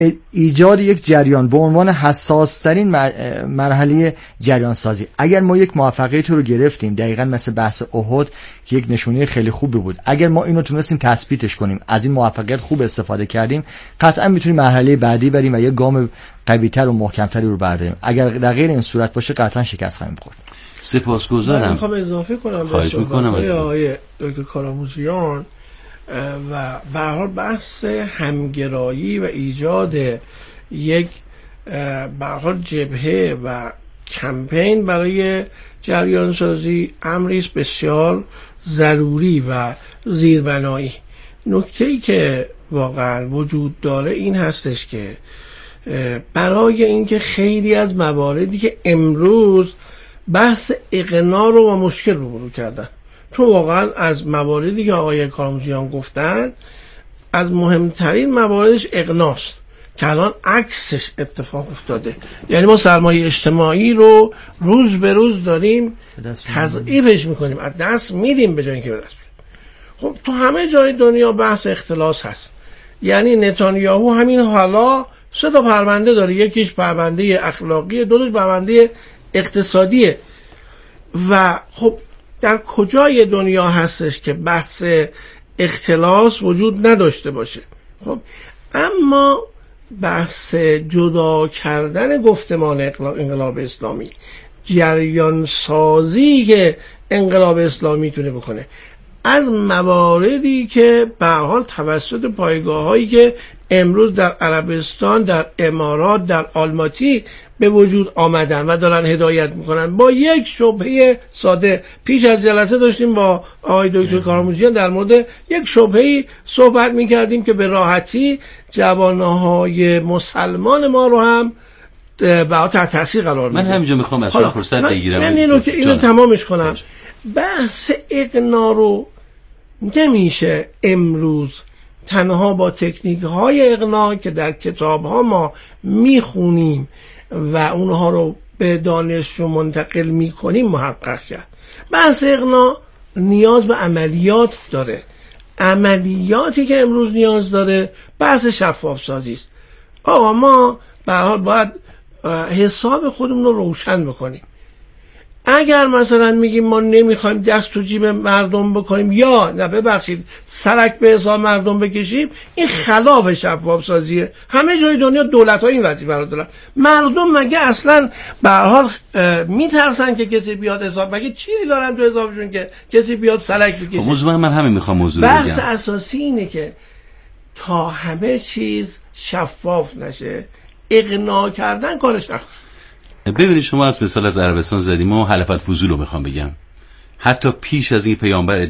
ایجاد یک جریان به عنوان حساس ترین مرحله جریان سازی. اگر ما یک موفقیت رو گرفتیم، دقیقاً مثل بحث احد که یک نشونه خیلی خوبی بود، اگر ما اینو تونستیم تثبیتش کنیم، از این موفقیت خوب استفاده کردیم، قطعا میتونیم مرحله بعدی بریم و یک گام قوی‌تر و محکم‌تری رو برداریم. اگر در غیر این صورت باشه قطعا شکست خواهیم خورد. سپاسگزارم. میخوام اضافه کنم. خواهش میکنم آقای دکتر کارآموزیان و به هر حال بحث همگرایی و ایجاد یک به هر حال جبهه و کمپین برای جریان سازی امری است بسیار ضروری و زیربنایی. نکته‌ای که واقعا وجود داره این هستش که برای اینکه خیلی از مواردی که امروز بحث اقناع رو با مشکل روبرو کردن، تو واقعا از مواردی که آقای کارآموزیان گفتن از مهمترین مواردش اقناعست که الان عکسش اتفاق افتاده. یعنی ما سرمایه اجتماعی رو روز به روز داریم تضعیفش میکنیم، از دست میدیم به جای اینکه به دست بیاریم. خب تو همه جای دنیا بحث اختلاس هست. یعنی نتانیاهو همین حالا 3 پرونده داره، یکیش پرونده اخلاقی، 2 پرونده اقتصادیه. و خب در کجای دنیا هستش که بحث اختلاس وجود نداشته باشه؟ خب اما بحث جدا کردن گفتمان انقلاب اسلامی، جریان سازی که انقلاب اسلامی میتونه بکنه از مواردی که به هر حال توسط پایگاه‌هایی که امروز در عربستان، در امارات، در آلماتی به وجود آمدن و دارن هدایت میکنن، با یک شبهه ساده. پیش از جلسه داشتیم با آقای دکتر کارآموزیان در مورد یک شبهه‌ای صحبت میکردیم که به راحتی جوانهای مسلمان ما رو هم با تحت تاثیر قرار میده. من همینجا میخوام از فرصت بگیرم. من اینو تمامش کنم. بحث اقناع رو نمیشه امروز تنها با تکنیک های اقناع که در کتاب ها ما میخونیم و اونها رو به دانشجو منتقل میکنیم محقق کرد. بحث اقناع نیاز به عملیات داره. عملیاتی که امروز نیاز داره بحث شفاف سازی است. آقا ما به هر حال باید حساب خودمون رو روشن بکنیم. اگر مثلا میگیم ما نمیخوایم دست تو جیب مردم بکنیم یا نه ببخشید سرک به حساب مردم بکشیم، این خلاف شفاف سازیه. همه جای دنیا دولت‌ها این وظیفه رو دارن. مردم مگه اصلا به هر حال میترسن که کسی بیاد حساب، مگه چیزی دارن تو حسابشون که کسی بیاد سرک بکشه؟ موضوع من همین میخوام موضوع بگم. بحث اساسی اینه که تا همه چیز شفاف نشه، اقناع کردن کارش نخواست. ببینید شما از مثال از عربستان زدیم و حلفت فضول رو میخوام بگم. حتی پیش از این پیامبر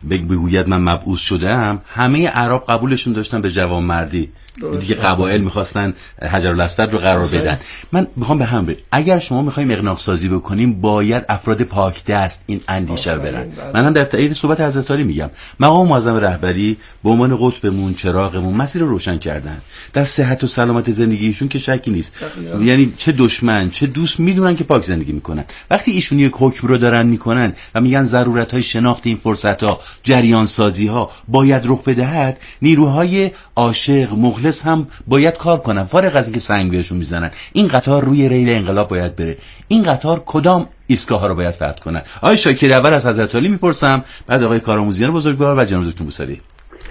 بگوید من مبعوث شدم، همه عرب قبولشون داشتن به جوانمردی. دیگه قبایل میخواستن حجرالاسود رو قرار بدن. من میخوام به هم بریم. اگر شما میخوایم اقناع سازی بکنیم باید افراد پاک دست این اندیشه رو برن. من هم در تایید صحبت حضرت علی میگم مقام معظم رهبری به عنوان قطبمون، چراغمون مسیر رو روشن کردن. در صحت و سلامت زندگیشون که شکی نیست. یعنی چه دشمن چه دوست میدونن که پاک زندگی میکنن. وقتی ایشون یک حکم رو دارن میکنن و میگن ضرورت های شناخت این فرصت ها، جریان سازی ها باید رخ بدهد، نیروهای عاشق مخلص هم باید کار کنن، فارغ از اینکه سنگ بهشون میزنن. این قطار روی ریل انقلاب باید بره. این قطار کدام ایستگاه ها رو باید فتح کنن؟ آقای شاکری اول از حضرت علی میپرسم، بعد آقای کارآموزیان بزرگوار و جناب دکتر موسوی.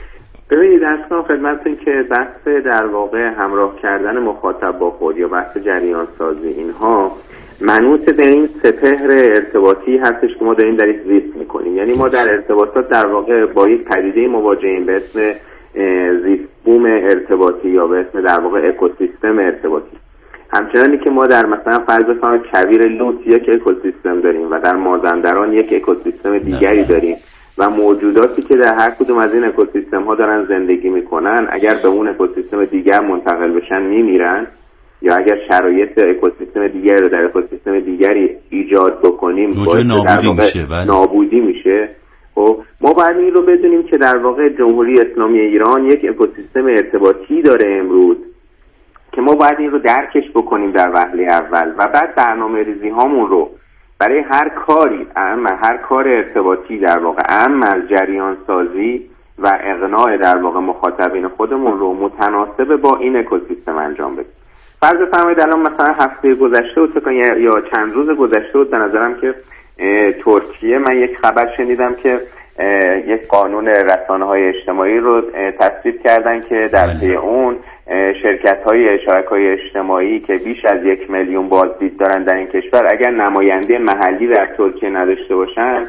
ببینید اصلا خدمتتون که بحث در واقع همراه کردن مخاطب با خود یا بحث جریان سازی اینها منوط به این سپهر ارتباطی هستش که ما داریم در این زیست میکنیم. یعنی ما در ارتباطات در واقع با یک پدیده مواجهیم به اسم زیست بوم ارتباطی یا به اسم در واقع اکوسیستم ارتباطی. همچنانی که ما در مثلا فرض بفرمایید کویر لوط یک اکوسیستم داریم و در مازندران یک اکوسیستم دیگری داریم و موجوداتی که در هر کدوم از این اکوسیستم ها دارن زندگی میکنن اگر به اون اکوسیستم دیگر منتقل بشن میمیرن، یا اگر شرایط اکوسیستم دیگری رو در اکوسیستم دیگری ایجاد بکنیم باعث نابودی میشه. خب ما باید این رو بدونیم که در واقع جمهوری اسلامی ایران یک اکوسیستم ارتباطی داره امروز که ما باید این رو درکش بکنیم در وهله اول و بعد برنامه‌ریزی هامون رو برای هر کاری، هر کار ارتباطی در واقع از جریان سازی و اقناع در واقع مخاطبین خودمون رو متناسب با این اکوسیستم انجام بدیم. فرض فرمایید الان مثلا هفته گذشته بود یا چند روز گذشته بود به نظرم که ترکیه، من یک خبر شنیدم که یک قانون رسانه‌های اجتماعی رو تصویب کردن که در پی اون شرکت‌های شبکه‌های اجتماعی که بیش از 1 میلیون بازدید دارن در این کشور اگر نماینده محلی در ترکیه نداشته باشن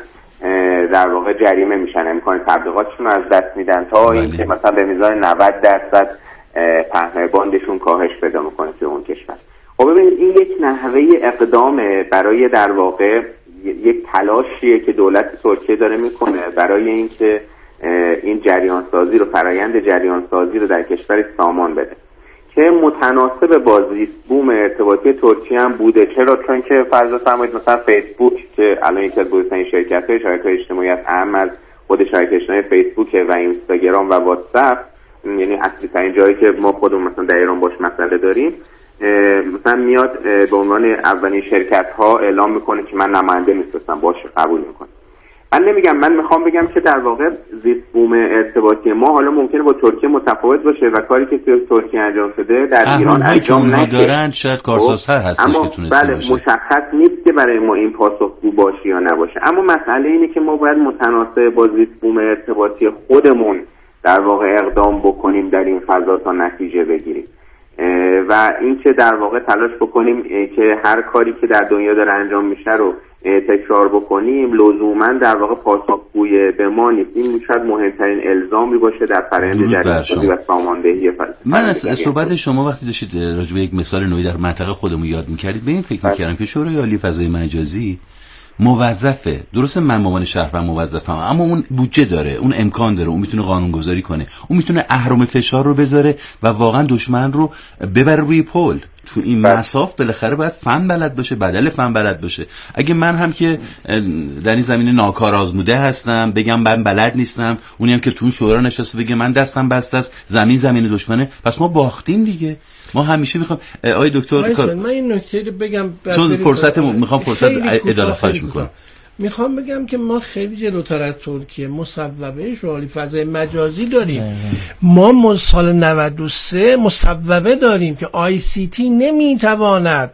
در واقع جریمه میشن، امکان تبلیغاتشون رو از دست میدن تا اینکه مثلا به میزان 90% پهنای باندشون کاهش پیدا میکنه توی اون کشور. خب ببینید این یک نحوه اقدامه برای در واقع یک تلاشیه که دولت ترکیه داره میکنه برای اینکه این جریان سازی رو، فرایند جریان سازی رو در کشور سامان بده که متناسب با زیست بوم ارتباطی ترکیه هم بوده. چرا؟ چون که فرض فرمایید مثلا فیسبوک که الان یکی از بزرگترین شبکه‌های اجتماعی است، اهم از خود شبکه اجتماعی فیسبوک و اینستاگرام و واتساپ، یعنی اصلی ترین جایی که ما خودمون مثلا در ایران باش مسئله داریم، مثلا میاد به عنوان اولین شرکت ها اعلام میکنه که من نماینده میفرستم، باشه قبول میکنه. من نمیگم، من میخوام بگم که در واقع زیست بوم ارتباطی ما حالا ممکنه با ترکیه متفاوت باشه و کاری که توی ترکیه انجام شده در ایران انجام نشه. دارن شاید کارسازتر هستش که تونسته بله باشه. مشخص نیست که برای ما این پاسخگو باشه یا نباشه، اما مسئله اینه که ما باید متناسب با زیست بوم ارتباطی خودمون در واقع اقدام بکنیم در این فضا تا نتیجه بگیریم و اینکه در واقع تلاش بکنیم که هر کاری که در دنیا داره انجام میشه رو تکرار بکنیم لزوما در واقع پاسخگوی به ما نیست. این شاید مهمترین الزامی باشه در فرآیند جریان‌سازی و ساماندهی. من از صحبت شما وقتی داشتید راجع به یک مثال نوعی در منطقه خودمون یاد می‌کردید به این فکر می‌کردم که شورای عالی فضای مجازی موظفه، درسته من به عنوان شهروند موظفم، اما اون بودجه داره، اون امکان داره، اون میتونه قانونگذاری کنه، اون میتونه اهرم فشار رو بذاره و واقعا دشمن رو ببره روی پل. تو این مساف بالاخره باید فن بلد باشه، بدل فن بلد باشه. اگه من هم که در این زمینه ناکار آزموده هستم بگم من بلد نیستم، اونی هم که تو شورا نشسته بگه من دستم بسته است، زمین دشمنه، پس ما باختیم دیگه. ما همیشه میخوام آقای دکتر من این نکته رو بگم، میخوام فرصت اداره خواهش میکنم. میخوام بگم که ما خیلی جلوتر از ترکیه مصوبه شورای فضای مجازی داریم. ما سال 93 مصوبه داریم که ICT نمیتواند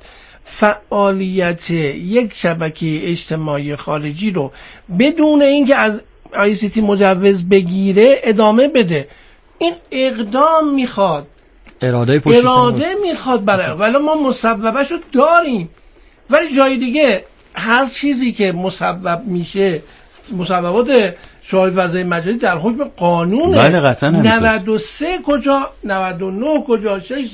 فعالیت یک شبکه اجتماعی خارجی رو بدون اینکه از ICT مجوز بگیره ادامه بده. این اقدام میخواد، اراده میخواد ولی ما مصوبه‌شو داریم، ولی جای دیگه هر چیزی که مصوب میشه، مصوبات شورای فضای مجازی در حکم قانونه. بله قطعا 93 کجا، 99 کجا، 6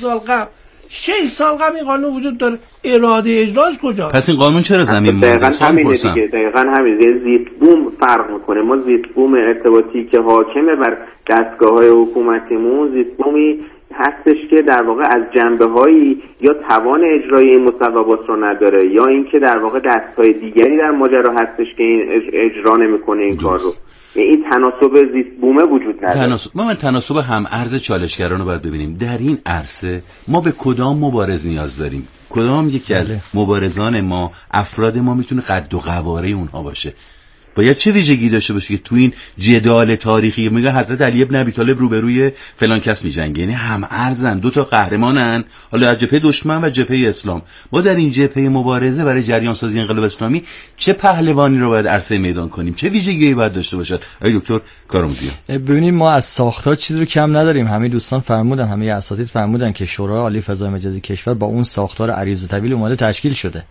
سال قبل این قانون وجود داره، اراده اجراش کجا؟ پس این قانون چرا زمین دقیقاً همینه دیگه، دقیقاً همینه. زیست بوم فرق میکنه. ما زیست بوم ارتباطی که حاکمه بر دستگاه‌های حکومتیمون زیست بومی هستش که در واقع از جنبه‌هایی یا توان اجرای این مصوبات رو نداره یا اینکه در واقع دست‌های دیگری در ماجرا هستش که این اجرا نمی‌کنه این کار رو. این تناسب زیست بومه وجود نداره. ما تناسب هم ارز چالشگران رو باید ببینیم. در این عرصه ما به کدام مبارز نیاز داریم؟ کدام یکی از مبارزان ما، افراد ما میتونه قد و قواره اونها باشه؟ باید چه ویژگی داشته باشه که تو این جدال تاریخی میگه حضرت علی ابن ابی طالب روبروی فلان کس میجنگه، یعنی هم ارزن، دو تا قهرمانن، حالا از جبهه دشمن و جبهه اسلام. ما در این جبهه مبارزه برای جریان سازی انقلاب اسلامی چه پهلوانی رو باید عرصه میدان کنیم؟ چه ویژگی‌ای باید داشته باشد؟ آقای دکتر کارآموزی. ببینید ما از ساختار چیزی رو کم نداریم. همه دوستان فرمودن، همه اساتید فرمودن که شورای عالی فضای مجازی کشور با اون ساختار عریض و طویل اومده تشکیل شده.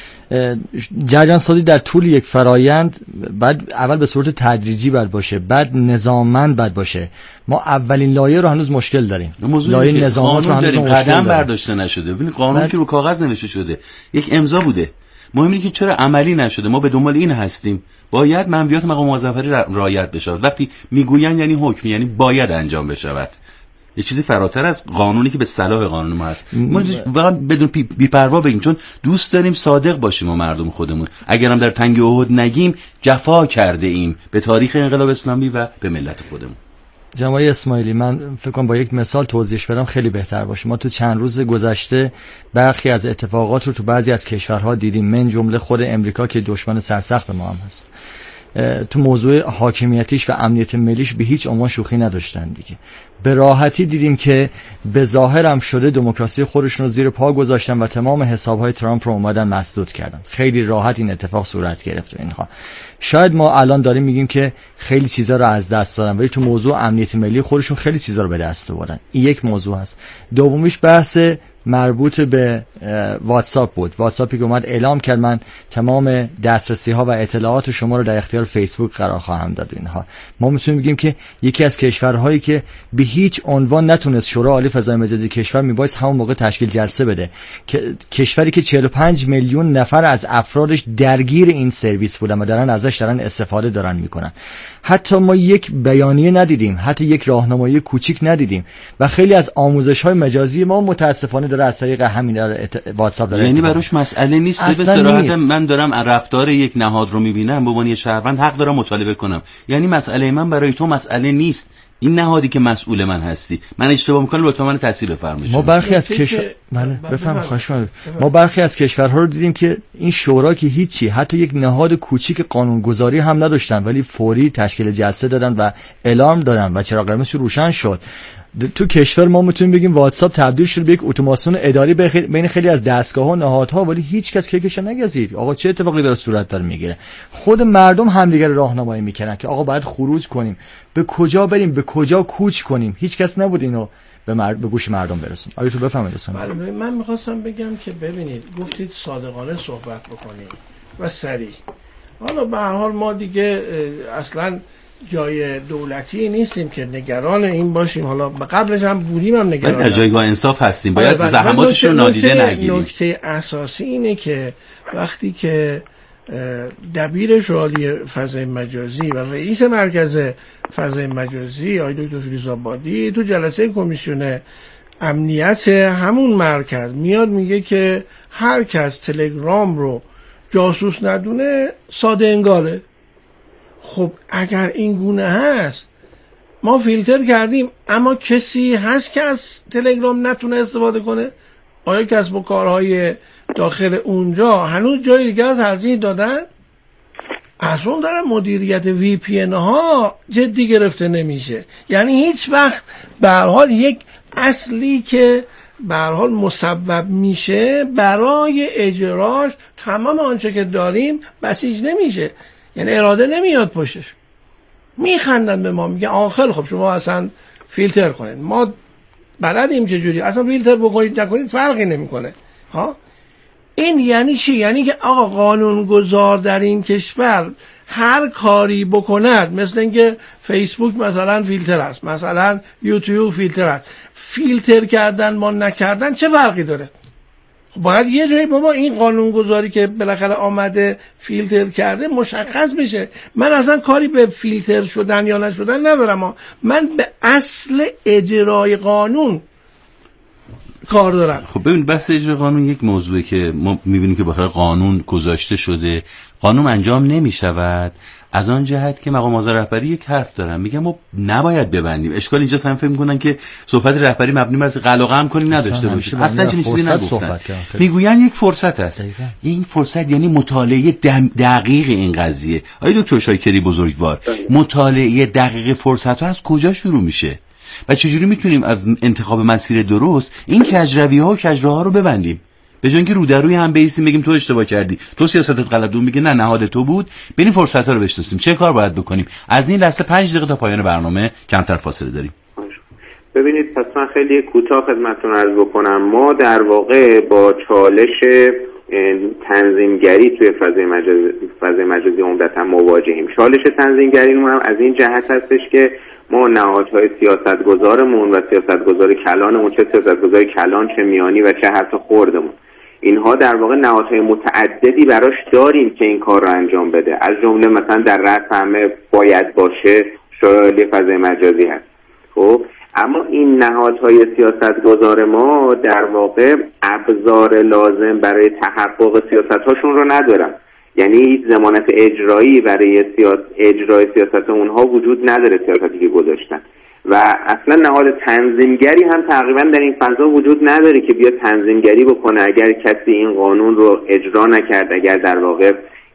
جریان سازی در طول یک فرایند بعد اول به صورت تدریجی باید باشه، بعد نظاممند باید باشه. ما اولین لایه رو هنوز مشکل داریم، لایه نظامات رو هنوز قدم برداشته نشده. ببینید قانونی که رو کاغذ نوشته شده یک امضا بوده، مهم اینه که چرا عملی نشده. ما به دنبال این هستیم، باید منویات مقام موظفری رعایت بشه. وقتی میگوین یعنی حکم، یعنی باید انجام بشود. یه چیزی فراتر از قانونی که به اصطلاح قانون ما هست. ما واقعا بدون بی‌پروا بگیم، چون دوست داریم صادق باشیم و مردم خودمون. اگرم در تنگ احد نگیم جفا کرده ایم به تاریخ انقلاب اسلامی و به ملت خودمون. جناب اسماعیلی، من فکر کنم با یک مثال توضیحش بدم خیلی بهتر باشه. ما تو چند روز گذشته برخی از اتفاقات رو تو بعضی از کشورها دیدیم، من جمله خود امریکا که دشمن سرسخت ما هم هست. تو موضوع حاکمیتیش و امنیت ملیش به هیچ عنوان شوخی نداشتن دیگه. به راحتی دیدیم که به ظاهر هم شده دموکراسی خودشون رو زیر پا گذاشتن و تمام حسابهای ترامپ رو اومدن مسدود کردن. خیلی راحت این اتفاق صورت گرفت و اینها. شاید ما الان داریم میگیم که خیلی چیزا رو از دست دادن، ولی تو موضوع امنیت ملی خودشون خیلی چیزا رو به دست آوردن. این یک موضوع هست. دومیش بحث مربوط به واتساپ بود. واتساپی که اومد اعلام کرد من تمام دسترسی ها و اطلاعات شما رو در اختیار فیسبوک قرار خواهم داد. اینها ما میتونیم بگیم که یکی از کشورهایی که به هیچ عنوان نتونست شورای عالی فضای مجازی کشور میبایست همون موقع تشکیل جلسه بده، که کشوری که 45 میلیون نفر از افرادش درگیر این سرویس بودن و دارن استفاده دارن میکنن. حتی ما یک بیانیه ندیدیم، حتی یک راهنمایی کوچیک ندیدیم و خیلی از آموزش‌های مجازی ما متاسفانه داره از طریق همین واتساپ داره. یعنی براش مسئله نیست. به صراحت من دارم رفتار یک نهاد رو میبینم، به عنوان یه شهروند حق دارم مطالبه کنم. یعنی مسئله من برای تو مسئله نیست. این نهادی که مسئول من هستی، من اشتباه میکنم لطفا من تصحیح بفرمایید. ما برخی از ما برخی از کشورها رو دیدیم که این شورا که هیچی، حتی یک نهاد کوچیک قانونگذاری هم نداشتن، ولی فوری تشکیل جلسه دادن و اعلام دادن و چراغ قرمز روشن شد. تو کشور ما میتونیم بگیم واتساپ تبدیل شد به یک اتوماسیون اداری بین خیلی از دستگاه‌ها و نهادها، ولی هیچ کس کیکش نگزید. آقا چه اتفاقی داره صورت داره میگیره؟ خود مردم همدیگر راهنمایی میکنن که آقا باید خروج کنیم، به کجا بریم، به کجا کوچ کنیم. هیچ کس نبود اینو به گوش مردم برسون. آیا تو بفهمید اصلا؟ بله، من میخواستم بگم که ببینید، گفتید صادقانه صحبت بکنیم و سریع. حالا به هر حال ما دیگه اصلا جای دولتی نیستیم که نگران این باشیم. حالا قبلش هم بودیم، هم نگران در جایگاه انصاف هستیم. باید زحماتش رو نادیده نگیریم. نکته اساسی اینه که وقتی که دبیر شورای فضای مجازی و رئیس مرکز فضای مجازی آقای دکتر فیروزآبادی تو جلسه کمیسیون امنیت همون مرکز میاد میگه که هر کس تلگرام رو جاسوس ندونه ساده انگاره. خب اگر این گونه هست، ما فیلتر کردیم، اما کسی هست که از تلگرام نتونه استفاده کنه؟ آیا کسب و کارهای داخل اونجا هنوز جای دیگر ترجیح دادن؟ از اون داره مدیریت وی پی ان ها جدی گرفته نمیشه. یعنی هیچ وقت به هر حال یک اصلی که به هر حال مسبب میشه برای اجراش تمام آنچه که داریم بسیج نمیشه. یعنی اراده نمیاد پشتش. میخندن به ما، میگن آخر خب شما اصلا فیلتر کنید، ما بلدیم چجوری، اصلا فیلتر بکنید نکنید فرقی نمیکنه. ها این یعنی چی؟ یعنی که آقا قانونگذار در این کشور هر کاری بکند، مثل اینکه فیسبوک مثلا فیلتر است، مثلا یوتیوب فیلتر است، فیلتر کردن ما نکردن چه فرقی داره؟ باید یه جایی بابا این قانونگذاری که بالاخره آمده فیلتر کرده مشخص بشه. من اصلا کاری به فیلتر شدن یا نشدن ندارم، من به اصل اجرای قانون کار دارم. خب ببین، بحث اجرای قانون یک موضوعی که ما میبینیم که بالاخره قانون گذاشته شده، قانون انجام نمیشود. از آن جهت که مقام آزار رهبری یک حرف دارن، میگن ما نباید ببندیم. اشکال اینجاست هم فکر میکنن که صحبت رهبری مبنی بر قلقم کنیم نداشته باشه. اصلا چنین چیزی نگفتن. میگوین یک فرصت است. این فرصت یعنی مطالعه دقیق این قضیه. آقای دکتر شایکری بزرگوار، مطالعه دقیق فرصت ها از کجا شروع میشه و چجوری میتونیم از انتخاب مسیر درست این کجروی‌ها و کجراها رو ببندیم؟ به جای اینکه رو در روی هم بیستیم بگیم تو اشتباه کردی، تو سیاستت غلط بود، میگه نه نهاد تو بود. بریم فرصت‌ها رو بشناسیم، چه کار باید بکنیم. از این لحظه 5 دقیقه تا پایان برنامه کمتر فاصله داریم. ببینید، پس من خیلی کوتاه خدمتتون عرض بکنم. ما در واقع با چالش تنظیمگری توی فضای مجازی عمدتاً مواجهیم. چالش تنظیمگری هم از این جهت هستش که ما نهادهای سیاستگزارمون و سیاستگزار کلانمون، چه سیاستگزار کلان چه میانی و چه حتی خردمون، اینها در واقع نهادهای متعددی براش داریم که این کار رو انجام بده. از جمله مثلا در رأس همه باید باشه شورای فضای مجازی هست. خب اما این نهادهای سیاستگزار ما در واقع ابزار لازم برای تحقق سیاست‌هاشون رو ندارن. یعنی هیچ ضمانت اجرایی برای اجرای سیاست اونها وجود نداره، سیاستی که گذاشتن. و اصلا نهاد تنظیمگری هم تقریبا در این فضا وجود نداره که بیاد تنظیمگری بکنه. اگر کسی این قانون رو اجرا نکرد، اگر در واقع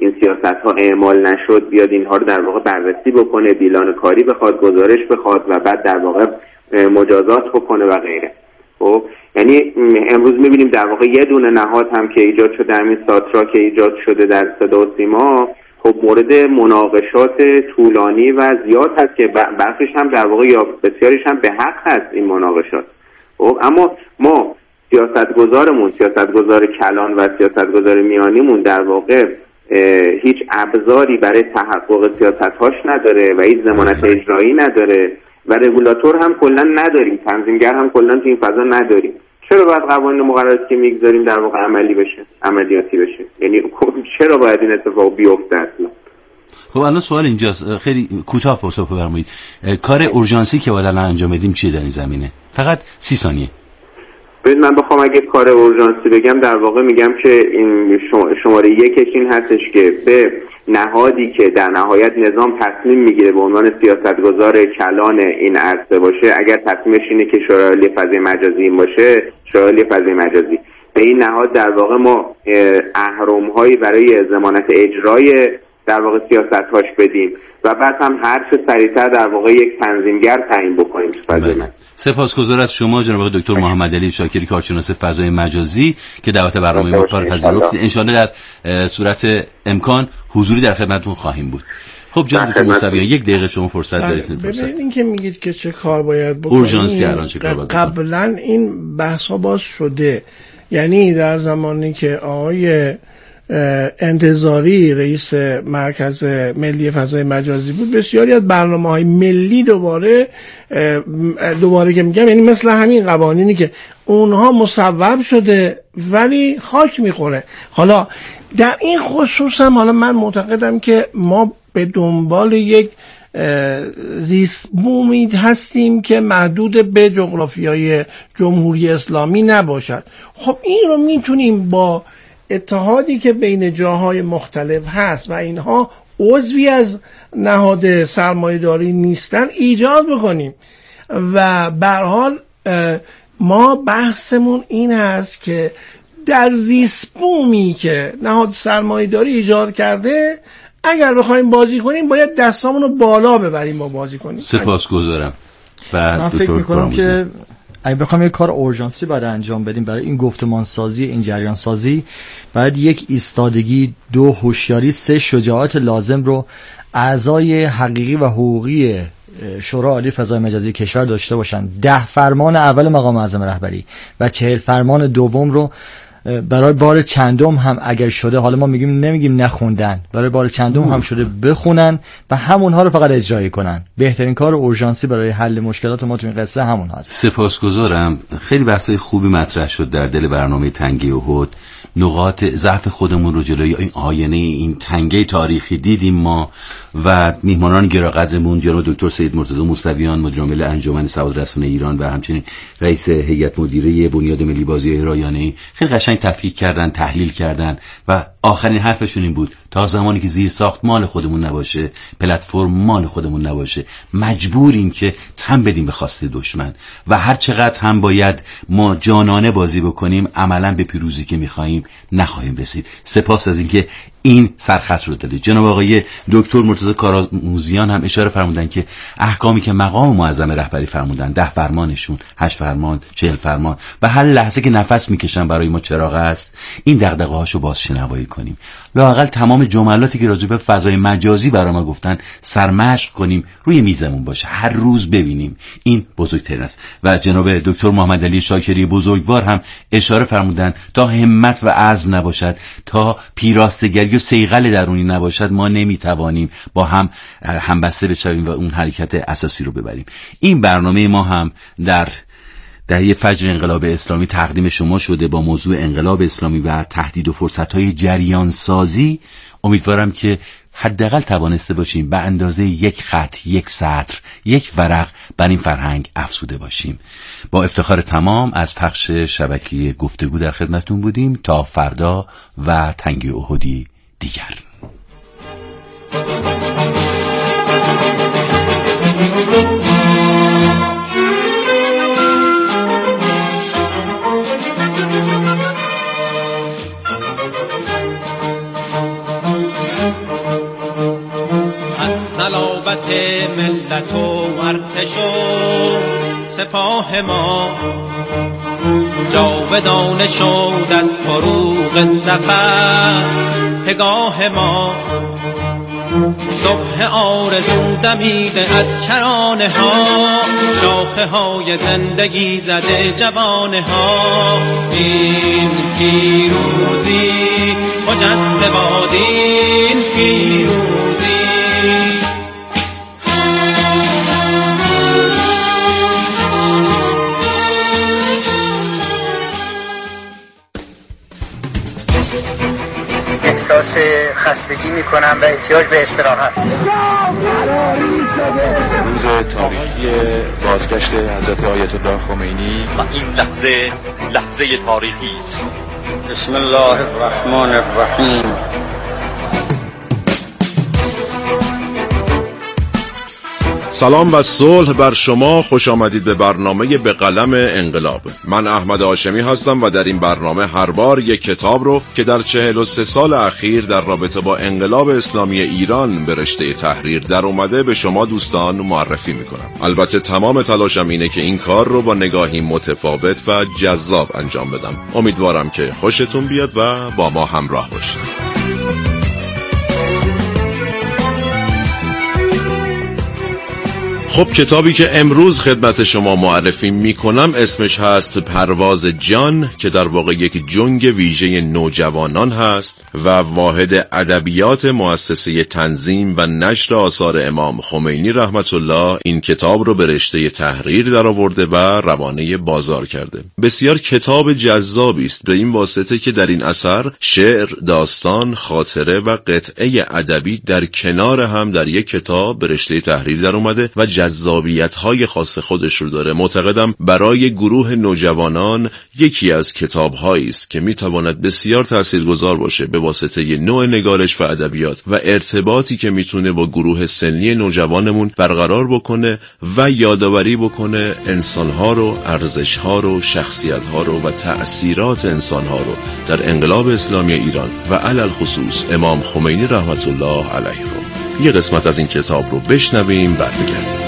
این سیاست ها اعمال نشد بیاد اینها رو در واقع بررسی بکنه، بیلان کاری بخواد، گزارش بخواد و بعد در واقع مجازات بکنه و غیره. خب یعنی امروز میبینیم در واقع یه دونه نهاد هم که ایجاد شده، همین ساترا که ایجاد شده در صدا و سیما، خب مورد مناقشات طولانی و زیاد هست که برخیش هم در واقع یا بسیاریش هم به حق هست این مناقشات. خب اما ما سیاستگزار کلان و سیاستگزار میانیمون در واقع هیچ ابزاری برای تحقق سیاست‌هاش نداره و هیچ ضمانت اجرایی نداره و رگولاتور هم کلا نداریم، تنظیمگر هم کلا تو این فضا نداریم. چرا باید قوانین مقرراتی که میگذاریم در واقع عملیاتی بشه؟ یعنی چرا باید این اتفاق بیفته اصلا؟ خب الان سوال اینجاست، خیلی کوتاه پاسخ بفرمایید. کار اورژانسی که باید الان انجام بدیم چیه در این زمینه؟ فقط 30 ثانیه. ببین من بخوام اگه کار اورژانسی بگم در واقع میگم که این شماره یکش این هستش که به نهادی که در نهایت نظام تصمیم میگیره به عنوان سیاستگزار کلان این عرصه باشه، اگر تصمیمش اینه که شورای عالی فضای مجازی باشه، شورای عالی فضای مجازی به این نهاد در واقع ما اهرم‌هایی برای ضمانت اجرای در واقع سیاست‌هاش بدیم و بعد هم هر چه سریعتر در واقع یک تنظیمگر تعیین بکنیم تو فضای مجازی. سپاسگزار از شما جناب دکتر محمدعلی شاکری، کارشناس فضای مجازی که دعوت برنامه ما رو پذیرفتید. ان شاءالله در صورت امکان حضوری در خدمتتون خواهیم بود. خب جناب دکتر موسویان 1 دقیقه شما فرصت دارید. ببینید این که میگید که چه کار باید بکنید، اورژانسی الان چه کار باید بکنید؟ قبلا این بحثا باز شده، یعنی در زمانی که آقای انتظاری رئیس مرکز ملی فضای مجازی بود، بسیاری از برنامه‌های ملی دوباره که میگم، یعنی مثل همین قوانینی که اونها مصوب شده ولی خاک میخوره. حالا در این خصوص هم حالا من معتقدم که ما به دنبال یک زیست بومی هستیم که محدود به جغرافیای جمهوری اسلامی نباشد. خب این رو میتونیم با اتحادی که بین جاهای مختلف هست و اینها عضوی از نهاد سرمایه‌داری نیستن ایجاد بکنیم و به هر حال ما بحثمون این هست که در زیست بومی که نهاد سرمایه‌داری ایجاد کرده اگر بخوایم بازی کنیم باید دستامون رو بالا ببریم با بازی کنیم. سپاسگزارم. من فکر میکنم که اگه بخوام یک کار اورژانسی باید انجام بدیم برای این گفتمان سازی، این جریان سازی، باید 1 ایستادگی، 2 هوشیاری، 3 شجاعت لازم رو اعضای حقیقی و حقوقی شورای عالی فضای مجازی کشور داشته باشن. 10 فرمان اول مقام معظم رهبری و 40 فرمان دوم رو برای بار چندم هم اگر شده، حالا ما نمیگیم نخوندن، برای بار چندم هم شده بخونن و همونها رو فقط اجرایی کنن. بهترین کار اورژانسی برای حل مشکلات ما تو این قصه همون هست. سپاسگزارم. خیلی بحثای خوبی مطرح شد در دل برنامه تنگه احد. نقاط ضعف خودمون رو جلوی این آینه این تنگه تاریخی دیدیم ما و میهمانان گراقدرمون جناب دکتر سید مرتضی موسویان، مدیر عامل انجمن سواد رسانه ایران و همچنین رئیس هیئت مدیره بنیاد ملی بازی رایانه‌ای خیلی قشنگ تفکیک کردن، تحلیل کردن و آخرین حرفشون این بود تا زمانی که زیر ساخت مال خودمون نباشه، پلتفرم مال خودمون نباشه، مجبوریم که تن بدیم به خواست دشمن و هر چقدر هم باید ما جانانه بازی بکنیم عملاً به پیروزی که می‌خوایم نخواهیم رسید. سپاس از اینکه این سرخط رو دادید. جناب آقای دکتر مرتضی کارآموزیان هم اشاره فرمودن که احکامی که مقام معظم رهبری فرمودن، 10 فرمانشون، 8 فرمان، 40 فرمان و هر لحظه که نفس میکشن برای ما چراغ است، این دغدغه‌هاشو بازشنوایی کنیم. لااقل تمام جملاتی که راجع به فضای مجازی برای ما گفتن سرمشق کنیم، روی میزمون باشه، هر روز ببینیم. این بزرگترین است. و جناب دکتر محمدعلی شاکری بزرگوار هم اشاره فرمودن تا همت و عزم نباشد، تا پیراستگری و صیقل درونی نباشد، ما نمیتوانیم با هم همبسته بشویم و اون حرکت اساسی رو ببریم. این برنامه ما هم در دهه فجر انقلاب اسلامی تقدیم شما شده با موضوع انقلاب اسلامی و تهدید و فرصت‌های جریان سازی. امیدوارم که حداقل توانسته باشیم به اندازه 1 خط، 1 سطر، 1 ورق بر این فرهنگ افزوده باشیم. با افتخار تمام از پخش شبکه گفتگو در خدمتتون بودیم. تا فردا و تنگه احدی دیگر. ملت و ارتش و سپاه ما جاودانه شد از فروغ ظفر پگاه ما. صبح آرزو دمیده از کرانه ها، شاخه های زندگی زده جوانه ها. این پیروزی خجسته باد، این پیروزی. احساس خستگی میکنم و احتیاج به استراحت. روز تاریخی بازگشت حضرت آیت الله خمینی و این لحظه تاریخی است. بسم الله الرحمن الرحیم. سلام و صلح بر شما، خوش آمدید به برنامه به قلم انقلاب. من احمد هاشمی هستم و در این برنامه هر بار یک کتاب رو که در 43 سال اخیر در رابطه با انقلاب اسلامی ایران به رشته تحریر در اومده به شما دوستان معرفی میکنم. البته تمام تلاشم اینه که این کار رو با نگاهی متفاوت و جذاب انجام بدم. امیدوارم که خوشتون بیاد و با ما همراه باشید. خب کتابی که امروز خدمت شما معرفی میکنم اسمش هست پرواز جان، که در واقع یک جنگ ویژه نوجوانان هست و واحد ادبیات مؤسسه تنظیم و نشر آثار امام خمینی رحمت الله این کتاب رو به رشته تحریر در آورده و روانه بازار کرده. بسیار کتاب جذابی است به این واسطه که در این اثر شعر، داستان، خاطره و قطعه ادبی در کنار هم در یک کتاب به رشته تحریر در اومده و جذابیت‌های خاص خودش رو داره. معتقدم برای گروه نوجوانان یکی از کتاب‌هایی است که می‌تواند بسیار تاثیرگذار باشه به واسطه نوع نگارش و ادبیات و ارتباطی که میتونه با گروه سنی نوجوانمون برقرار بکنه و یادآوری بکنه انسان‌ها رو، ارزش‌ها رو، شخصیت‌ها رو و تأثیرات انسان‌ها رو در انقلاب اسلامی ایران و علل خصوص امام خمینی رحمت الله علیه رو. یه قسمت از این کتاب رو بشنویم برگردیم.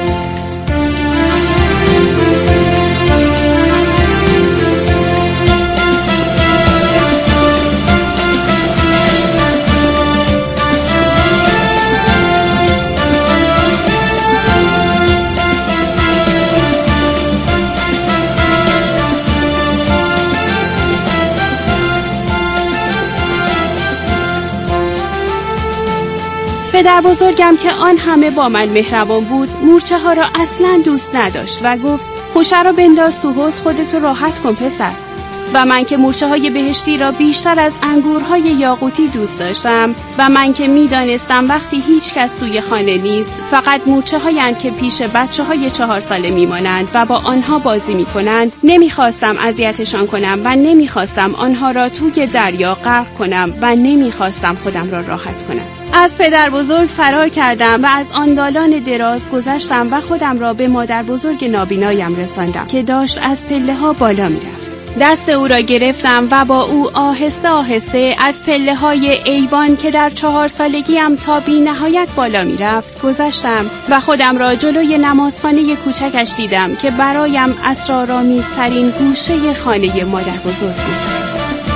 پدر بزرگم که آن همه با من مهربان بود مورچه ها را اصلا دوست نداشت و گفت خوشه را بنداز تو حوض، خودتو راحت کن پسر. و من که مورچه های بهشتی را بیشتر از انگورهای یاقوتی دوست داشتم و من که میدانستم وقتی هیچ کس توی خانه نیست فقط مورچه هایند که پیش بچه های 4 ساله میمانند و با آنها بازی میکنند، نمیخواستم اذیتشان کنم و نمیخواستم آنها را توی دریا غرق کنم و نمیخواستم خودم را راحت کنم. از پدر بزرگ فرار کردم و از آن دالان دراز گذشتم و خودم را به مادر بزرگ نابینایم رساندم که داشت از پله ها بالا میرفت. دست او را گرفتم و با او آهسته آهسته از پله های ایوان که در 4 سالگیم تا بی نهایت بالا می رفت گذشتم و خودم را جلوی نمازخانه کوچکش دیدم که برایم اسرارآمیزترین گوشه خانه مادر بزرگ بود.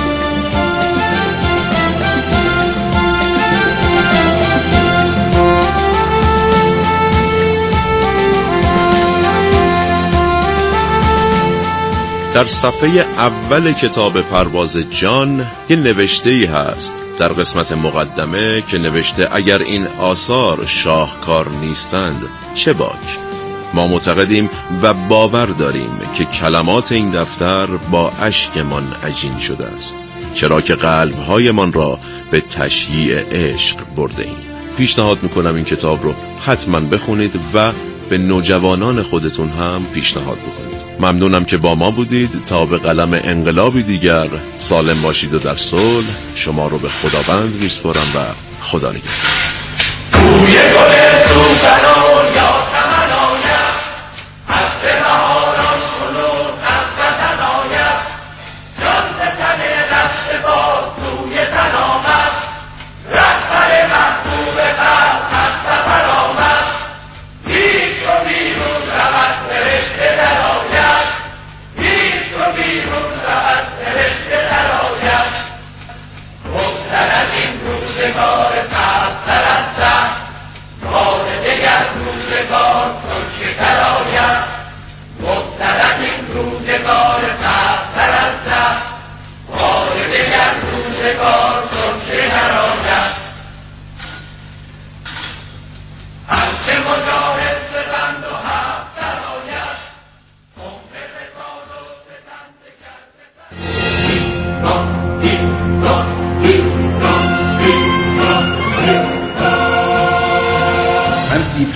در صفحه اول کتاب پرواز جان یه نوشته‌ای هست در قسمت مقدمه که نوشته اگر این آثار شاهکار نیستند چه باک. ما معتقدیم و باور داریم که کلمات این دفتر با اشکمان عجین شده است، چرا که قلب‌هایمان را به تشییع عشق برده ایم. پیشنهاد میکنم این کتاب رو حتما بخونید و به نوجوانان خودتون هم پیشنهاد بکنید. ممنونم که با ما بودید. تا به قلم انقلابی دیگر سالم باشید و در صلح. شما رو به خداوند میسپارم و خدا نگهدار.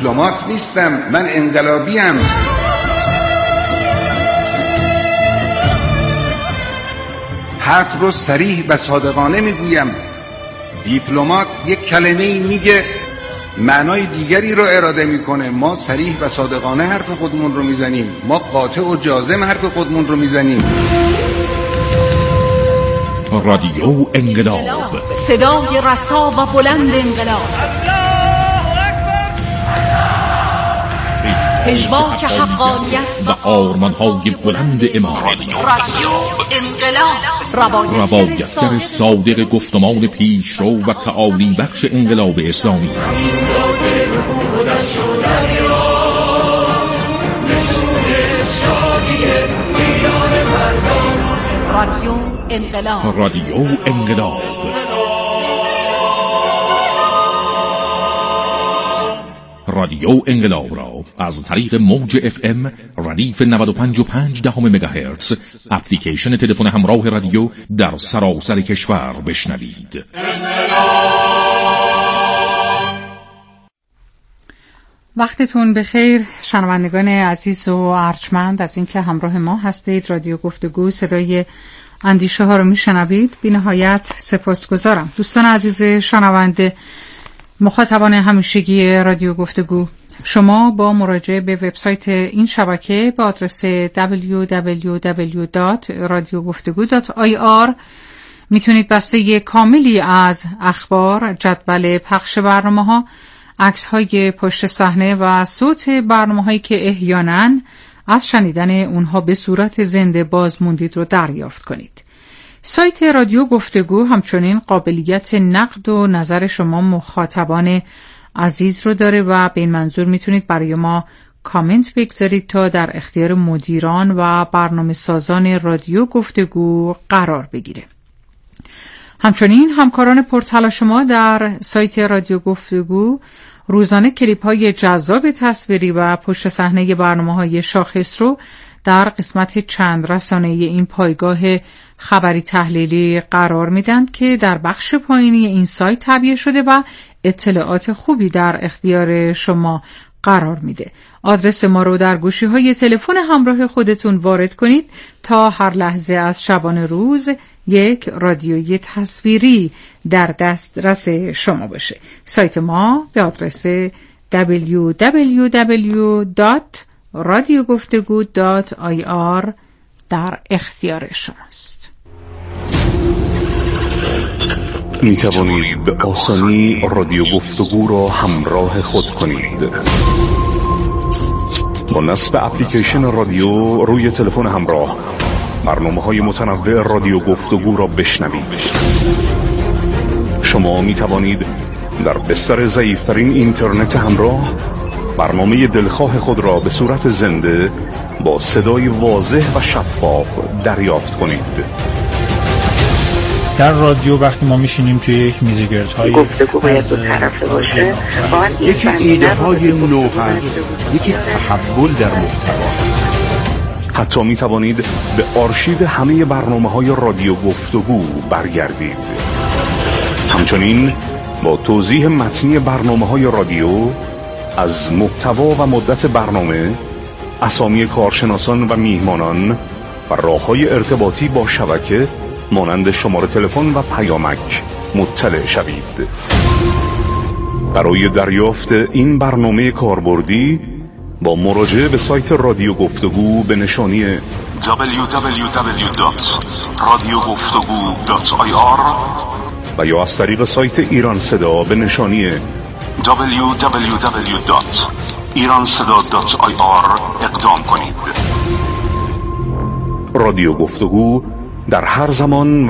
دیپلمات نیستم، من انقلابیم. حق رو صریح و صادقانه میگویم. دیپلمات یک کلمه‌ای میگه معنای دیگری رو اراده میکنه. ما صریح و صادقانه حرف خودمون رو میزنیم، ما قاطع و جازم حرف خودمون رو میزنیم. رادیو انقلاب، صدای رسا و بلند انقلاب، پژواک حقانیت و آرمان‌های بلند امام. رادیو انقلاب، روایتگر صادق گفتمان پیشرو و تعالی بخش انقلاب اسلامی. رادیو انقلاب، رادیو انقلاب. رادیو انقلاب را از طریق موج FM ردیف 95.5 مگاهرتز اپلیکیشن تلفن همراه رادیو در سراسر کشور بشنوید. وقتتون بخیر شنوندگان عزیز و ارجمند از اینکه همراه ما هستید. رادیو گفتگو صدای اندیشه ها رو میشنوید. بی نهایت سپاسگزارم. دوستان عزیز شنونده، مخاطبان همیشگی رادیو گفتگو، شما با مراجعه به وبسایت این شبکه با آدرس www.radiogoftegu.ir میتونید بسته کاملی از اخبار، جدول پخش برنامه‌ها، عکس‌های پشت صحنه و صوت برنامه‌هایی که احیانا از شنیدن اونها به صورت زنده بازموندید رو دریافت کنید. سایت رادیو گفتگو همچنین قابلیت نقد و نظر شما مخاطبان عزیز رو داره و به این منظور میتونید برای ما کامنت بگذارید تا در اختیار مدیران و برنامه سازان رادیو گفتگو قرار بگیره. همچنین همکاران پرتلاش ما در سایت رادیو گفتگو روزانه کلیپ های جذاب تصویری و پشت صحنه برنامه‌های شاخص رو در قسمت چند رسانه این پایگاه خبری تحلیلی قرار میدن که در بخش پایینی این سایت تعبیه شده و اطلاعات خوبی در اختیار شما قرار میده. آدرس ما رو در گوشی‌های تلفن همراه خودتون وارد کنید تا هر لحظه از شبانه روز یک رادیوی تصویری در دسترس شما باشه. سایت ما به آدرس www.radiogoftegu.ir در اختیار شماست. می توانید به آسانی رادیو گفتگو را همراه خود کنید. با نصب اپلیکیشن رادیو روی تلفن همراه برنامه‌های متنوع رادیو گفتگو را بشنوید. شما می توانید در بستر ضعیف‌ترین اینترنت همراه برنامه دلخواه خود را به صورت زنده با صدای واضح و شفاف دریافت کنید. در رادیو وقتی ما میشینیم توی یک میزگردهای گفتگو باید دو طرفه باشه، یکی ایده های نو هست، یکی تحول در محتوا. حتی می توانید به آرشیو همه برنامه‌های رادیو گفتگو برگردید. همچنین با توضیح متنی برنامه‌های رادیو از محتوا و مدت برنامه، اسامی کارشناسان و میهمانان و راه‌های ارتباطی با شبکه مانند شماره تلفن و پیامک مطلع شوید. برای دریافت این برنامه کاربردی با مراجعه به سایت رادیو گفتگو به نشانی www.radiogoftegu.ir و یا از طریق سایت ایران صدا به نشانی www.iranseda.ir اقدام کنید. رادیو گفتگو در هر زمان و